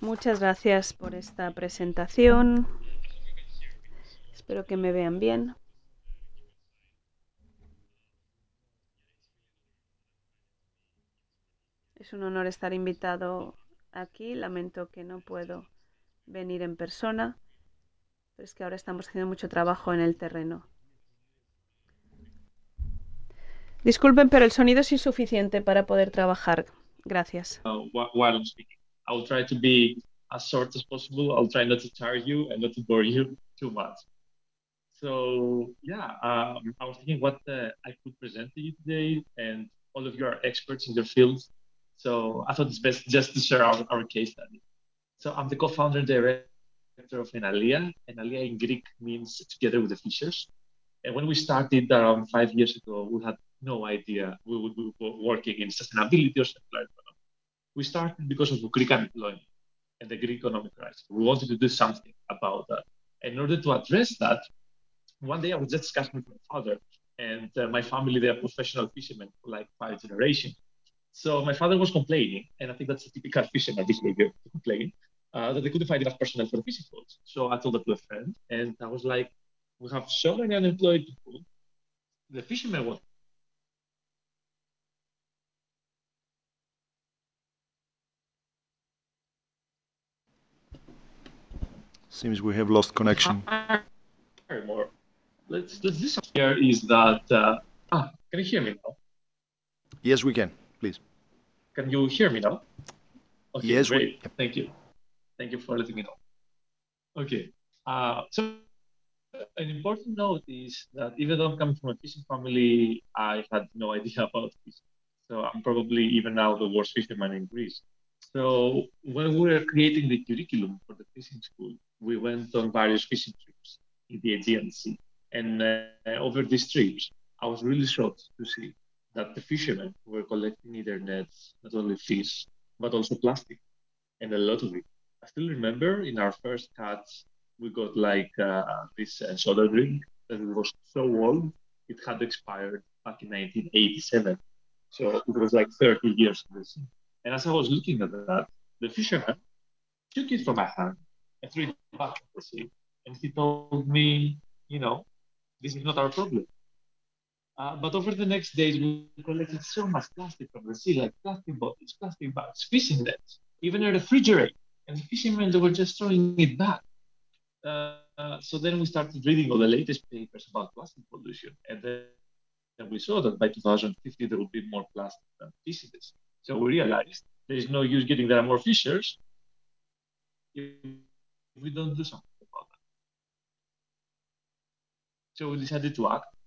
Muchas gracias por esta presentación. Espero que me vean bien. Es un honor estar invitado aquí. Lamento que no puedo venir en persona, pero es que ahora estamos haciendo mucho trabajo en el terreno. Disculpen, pero el sonido es insuficiente para poder trabajar. Gracias. While I'm speaking, I'll try to be as short as possible. I'll try not to tire you and not to bore you too much. So yeah, I was thinking what I could present to you today, and all of you are experts in your fields. So I thought it's best just to share our case study. So I'm the co-founder and director of Enalia. Enalia in Greek means together with the fishers. And when we started around 5 years ago, we had no idea we would be working in sustainability or circular economy. We started because of Greek unemployment and the Greek economic crisis. We wanted to do something about that. In order to address that, one day I was just discussing with my father, and my family, they are professional fishermen for like 5 generations. So my father was complaining, and I think that's a typical fisherman behavior to complain, that they couldn't find enough personnel for the fishing boats. So I told that to a friend, and I was like, we have so many unemployed people. The fishermen want. Seems we have lost connection. More. Let's do something. Here is that. Can you hear me now? Yes, we can. Please. Can you hear me now? Okay, Yes, we. great. Thank you. Thank you for letting me know. Okay. So an important note is that even though I'm coming from a fishing family, I had no idea about fishing. So I'm probably even now the worst fisherman in Greece. So when we were creating the curriculum for the fishing school, we went on various fishing trips in the Aegean Sea. And over these trips, I was really shocked to see that the fishermen were collecting in their nets not only fish, but also plastic, and a lot of it. I still remember in our first catch, we got like this soda drink that was so old, it had expired back in 1987. So it was like 30 years of this. And as I was looking at that, the fisherman took it from my hand and threw it back in the sea. And he told me, you know, this is not our problem. But over the next days, we collected so much plastic from the sea, like plastic bottles, plastic bags, fishing nets, even a refrigerator. And the fishermen, they were just throwing it back. So then we started reading all the latest papers about plastic pollution. And then we saw that by 2050, there will be more plastic than fish in this. So we realized there is no use getting there are more fishers if we don't do something about that. So we decided to act.